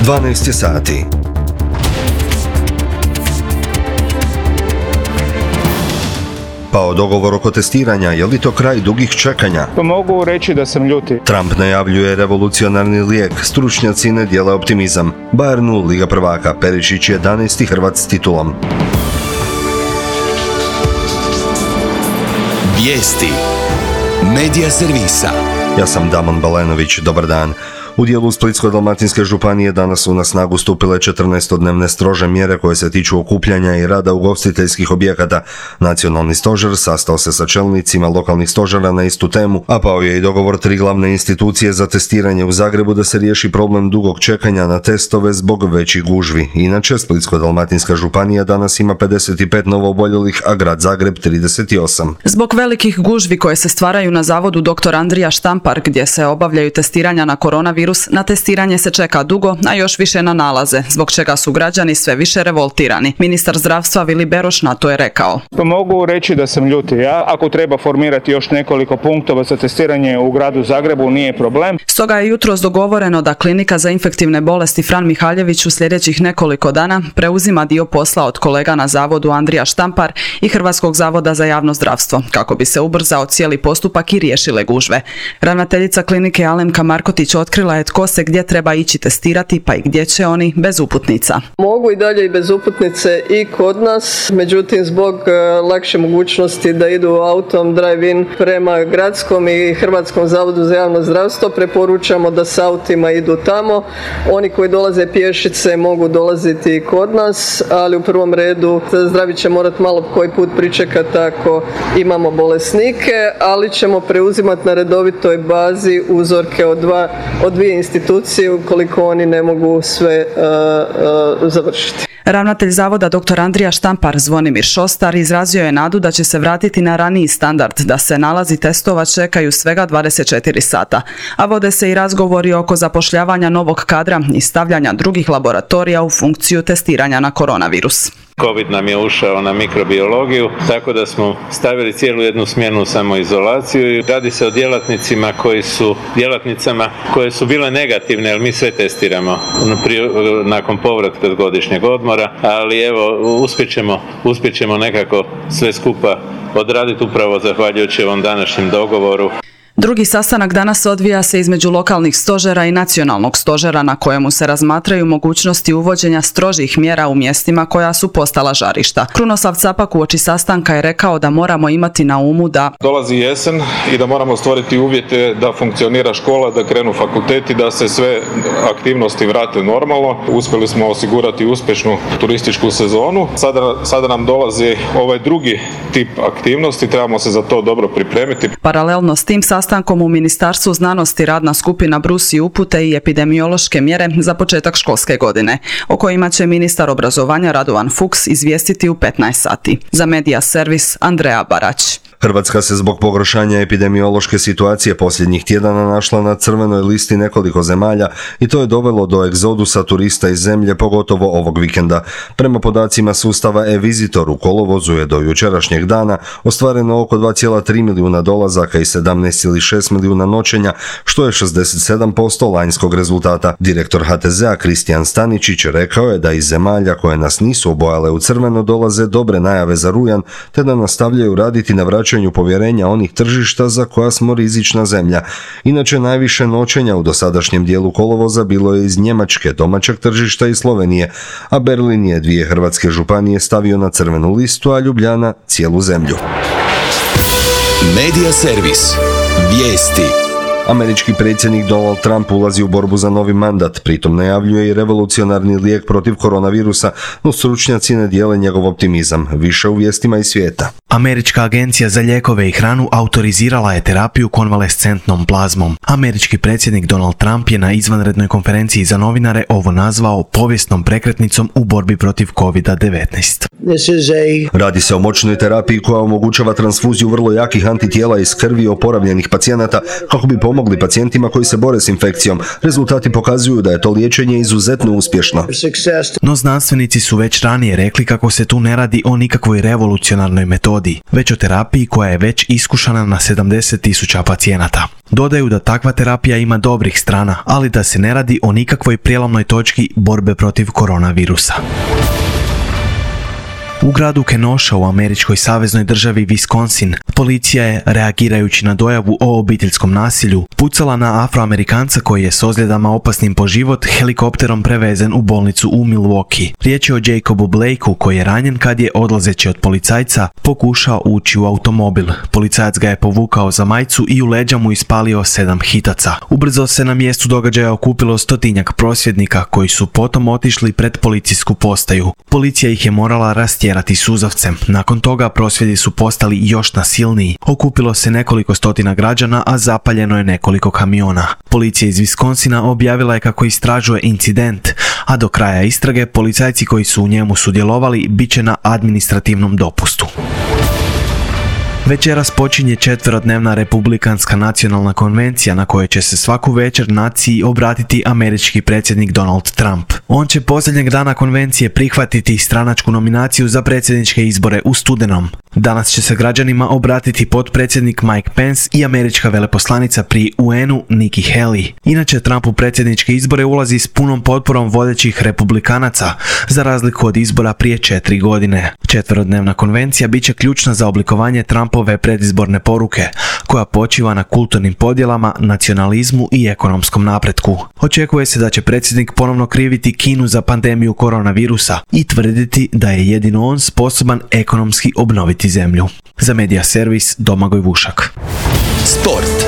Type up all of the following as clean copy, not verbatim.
12 sati. Pao dogovor oko testiranja, je li to kraj dugih čekanja? Pa mogu reći da sam ljuti. Trump najavljuje revolucionarni lijek, stručnjaci ne dijele optimizam. Bayernu Liga prvaka, Perišić 11. Hrvat s titulom. Vijesti Medija servisa. Ja sam Damon Balenović, dobar dan. U dijelu Splitsko-dalmatinske županije danas su na snagu stupile 14-dnevne strože mjere koje se tiču okupljanja i rada ugostiteljskih objekata. Nacionalni stožer sastao se sa čelnicima lokalnih stožera na istu temu, a pao je i dogovor 3 glavne institucije za testiranje u Zagrebu da se riješi problem dugog čekanja na testove zbog većih gužvi. Inače, Splitsko-dalmatinska županija danas ima 55 novooboljelih, a grad Zagreb 38. Zbog velikih gužvi koje se stvaraju na zavodu dr. Andrija Štampar, gdje se obavljaju testiranja na koronavirus, na testiranje se čeka dugo, a još više na nalaze, zbog čega su građani sve više revoltirani. Ministar zdravstva Vili Beroš na to je rekao. Pa mogu reći da sam ljuti. Ako treba formirati još nekoliko punktova za testiranje u gradu Zagrebu, nije problem. Stoga je jutros dogovoreno da klinika za infektivne bolesti Fran Mihaljević u sljedećih nekoliko dana preuzima dio posla od kolega na zavodu Andrija Štampar i Hrvatskog zavoda za javno zdravstvo, kako bi se ubrzao cijeli postupak i riješile gužve. Ravnateljica klinike Alemka Markotić otkrila je tko se gdje treba ići testirati, pa i gdje će oni bez uputnica. Mogu i dalje i bez uputnice i kod nas, međutim zbog lakše mogućnosti da idu autom drive-in prema gradskom i Hrvatskom zavodu za javno zdravstvo preporučamo da s autima idu tamo. Oni koji dolaze pješice mogu dolaziti i kod nas, ali u prvom redu zdravi će morati malo koji put pričekati ako imamo bolesnike, ali ćemo preuzimati na redovitoj bazi uzorke od dvije institucije ukoliko oni ne mogu sve završiti. Ravnatelj zavoda dr. Andrija Štampar Zvonimir Šostar izrazio je nadu da će se vratiti na raniji standard, da se nalazi testova čekaju svega 24 sata, a vode se i razgovori oko zapošljavanja novog kadra i stavljanja drugih laboratorija u funkciju testiranja na koronavirus. COVID nam je ušao na mikrobiologiju, tako da smo stavili cijelu jednu smjenu samoizolaciju i radi se o djelatnicama koje su bile negativne, jer mi sve testiramo nakon povratka od godišnjeg odmora, ali evo uspjećemo nekako sve skupa odraditi upravo zahvaljujući ovom današnjem dogovoru. Drugi sastanak danas odvija se između lokalnih stožera i nacionalnog stožera na kojemu se razmatraju mogućnosti uvođenja strožih mjera u mjestima koja su postala žarišta. Krunoslav Capak uoči sastanka je rekao da moramo imati na umu da dolazi jesen i da moramo stvoriti uvjete da funkcionira škola, da krenu fakulteti, da se sve aktivnosti vrate normalno. Uspjeli smo osigurati uspješnu turističku sezonu. Sada nam dolazi ovaj drugi tip aktivnosti, trebamo se za to dobro pripremiti. Paralelno s tim sastankom u Ministarstvu znanosti radna skupina brusi upute i epidemiološke mjere za početak školske godine, o kojima će ministar obrazovanja Radovan Fuchs izvijestiti u 15 sati. Za Medija servis Andreja Barać. Hrvatska se zbog pogoršanja epidemiološke situacije posljednjih tjedana našla na crvenoj listi nekoliko zemalja i to je dovelo do egzodusa turista iz zemlje, pogotovo ovog vikenda. Prema podacima sustava e-Visitor u kolovozu je do jučerašnjeg dana ostvareno oko 2,3 milijuna dolazaka i 17,6 milijuna noćenja, što je 67% lanjskog rezultata. Direktor HTZ-a Kristijan Staničić rekao je da iz zemalja koje nas nisu obojale u crveno dolaze dobre najave za rujan, te da nastavljaju raditi na vraćanju povjerenja onih tržišta za koja smo rizična zemlja. Inače, najviše noćenja u dosadašnjem dijelu kolovoza bilo je iz Njemačke, domaćeg tržišta i Slovenije, a Berlin je 2 hrvatske županije stavio na crvenu listu, a Ljubljana cijelu zemlju. Medija servis. Vijesti. Američki predsjednik Donald Trump ulazi u borbu za novi mandat, pritom najavljuje i revolucionarni lijek protiv koronavirusa, no stručnjaci ne dijele njegov optimizam. Više u vijestima iz svijeta. Američka agencija za lijekove i hranu autorizirala je terapiju konvalescentnom plazmom. Američki predsjednik Donald Trump je na izvanrednoj konferenciji za novinare ovo nazvao povijesnom prekretnicom u borbi protiv COVID-19. Radi se o moćnoj terapiji koja omogućava transfuziju vrlo jakih antitijela iz krvi oporavljenih pacijenata kako bi pomogli pacijentima koji se bore s infekcijom. Rezultati pokazuju da je to liječenje izuzetno uspješno. No znanstvenici su već ranije rekli kako se tu ne radi o nikakvoj revolucionarnoj metodi, već o terapiji koja je već iskušana na 70.000 pacijenata. Dodaju da takva terapija ima dobrih strana, ali da se ne radi o nikakvoj prijelomnoj točki borbe protiv koronavirusa. U gradu Kenosha u američkoj saveznoj državi Wisconsin, policija je, reagirajući na dojavu o obiteljskom nasilju, pucala na Afroamerikanca koji je s ozljedama opasnim po život helikopterom prevezen u bolnicu u Milwaukee. Riječ je o Jacobu Blakeu koji je ranjen kad je, odlazeći od policajca, pokušao ući u automobil. Policajac ga je povukao za majicu i u leđa mu ispalio 7 hitaca. Ubrzo se na mjestu događaja okupilo 100-tinjak prosvjednika koji su potom otišli pred policijsku postaju. Policija ih je morala rastjerati suzavcem. Nakon toga prosvjedi su postali još nasilniji. Okupilo se nekoliko stotina građana, a zapaljeno je nekoliko kamiona. Policija iz Wisconsina objavila je kako istražuje incident, a do kraja istrage policajci koji su u njemu sudjelovali bit će na administrativnom dopustu. Večeras počinje 4-dnevna republikanska nacionalna konvencija na kojoj će se svaku večer naciji obratiti američki predsjednik Donald Trump. On će posljednjeg dana konvencije prihvatiti stranačku nominaciju za predsjedničke izbore u studenom. Danas će se građanima obratiti potpredsjednik Mike Pence i američka veleposlanica pri UN-u Nikki Haley. Inače, Trump u predsjedničke izbore ulazi s punom potporom vodećih republikanaca, za razliku od izbora prije 4 godine. 4-dnevna konvencija bit će ključna za oblikovanje Trumpove predizborne poruke, koja počiva na kulturnim podjelama, nacionalizmu i ekonomskom napretku. Očekuje se da će predsjednik ponovno kriviti Kinu za pandemiju koronavirusa i tvrditi da je jedino on sposoban ekonomski obnoviti zemlju. Za Media Servis, Domagoj Vušak. Sport.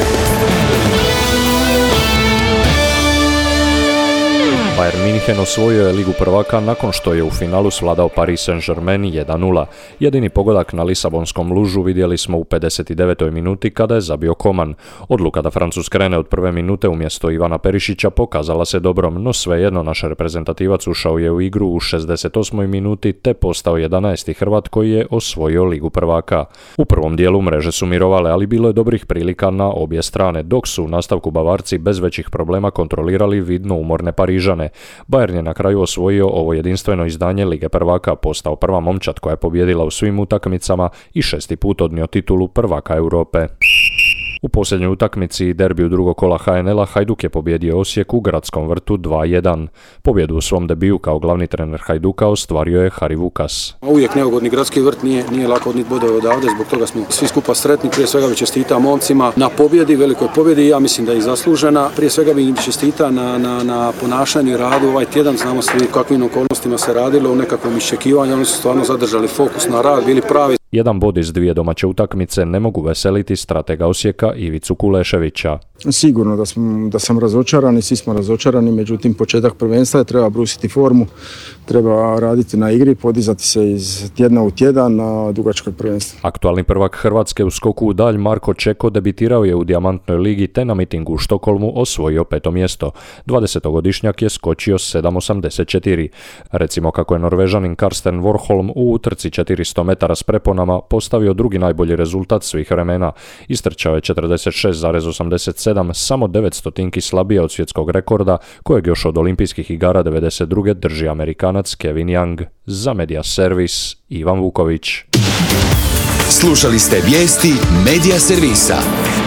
Bayern München osvojio je Ligu prvaka nakon što je u finalu svladao Paris Saint-Germain 1:0. Jedini pogodak na lisabonskom lužu vidjeli smo u 59. minuti kada je zabio Koman. Odluka da Francuz krene od prve minute umjesto Ivana Perišića pokazala se dobrom, no svejedno naš reprezentativac ušao je u igru u 68. minuti te postao 11. Hrvat koji je osvojio Ligu prvaka. U prvom dijelu mreže su mirovale, ali bilo je dobrih prilika na obje strane, dok su u nastavku Bavarci bez većih problema kontrolirali vidno umorne Parižane. Bayern je na kraju osvojio ovo jedinstveno izdanje Lige prvaka, postao prva momčad koja je pobijedila u svim utakmicama i 6. put odnio titulu prvaka Europe. U posljednjoj utakmici i derbiju drugog kola HNL-a Hajduk je pobijedio Osijek u Gradskom vrtu 2:1. Pobjedu u svom debiju kao glavni trener Hajduka ostvario je Hari Vukas. Uvijek neugodni Gradski vrt, nije lako odniti bodove odavde, zbog toga smo svi skupa sretni. Prije svega bi čestita momcima na pobjedi, velikoj pobjedi i ja mislim da je zaslužena. Prije svega bi im čestita na ponašanju i radu ovaj tjedan. Znamo svi u kakvim okolnostima se radilo, u nekakvom iščekivanju, oni su stvarno zadržali fokus na rad, bili pravi. Jedan bod iz 2 domaće utakmice ne mogu veseliti stratega Osijeka Ivicu Kuleševića. Sigurno da sam razočaran i svi smo razočarani, međutim početak prvenstva je, treba brusiti formu, treba raditi na igri, podizati se iz tjedna u tjedan na dugačkoj prvenstvu. Aktualni prvak Hrvatske u skoku u dalj Marko Čeko debitirao je u Dijamantnoj ligi te na mitingu u Štokholmu osvojio 5. mjesto. 20-godišnjak je skočio 7,84. Recimo kako je Norvežanin Karsten Warholm u utrci 400 metara s preponama postavio drugi najbolji rezultat svih vremena. Istrčao je 46,87, samo 900 slabije od svjetskog rekorda kojeg još od olimpijskih igara 92. drži Amerikanac Kevin Young. Za Media Servis, Ivan Vuković. Slušali ste vijesti Media Servisa.